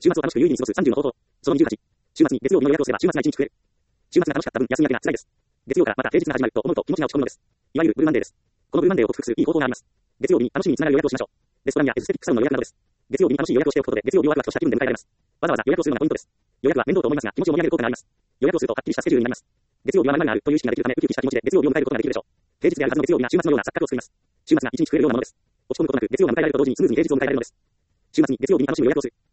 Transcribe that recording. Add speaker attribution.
Speaker 1: 週末を楽しく有意義に過ごす30の方法。その28。週末に月曜日の予約をすれば週末が1日増える。週末が楽しかった分休み明けが辛いです。月曜からまた平日が始まると思うと気持ちが落ち込むのです。いわゆるブルーマンデーです。このブルーマンデーを克服するいい方法があります。月曜日に楽しみにつながる予約をしましょう。レストランやエステティックサロンの予約などです。月曜日に楽しい予約をしておくことで月曜日をワクワクとした気分で迎えられます。わざわざ予約をするのがポイントです。予約は面倒と思いますが気持ちを盛り上げる効果があります。予約をするとはっきりしたスケジュールになります。月曜日は前々があるという意識ができるためウキウキした気持ちで月曜日を迎えることができるでしょう。平日であるはずの月曜日が週末のような錯覚を作ります。週末が1日増えるようなものです。落ち込むことなく月曜が迎えられると同時にスムーズに平日を迎えられるのです。週末に月曜日に楽しむ予約をする。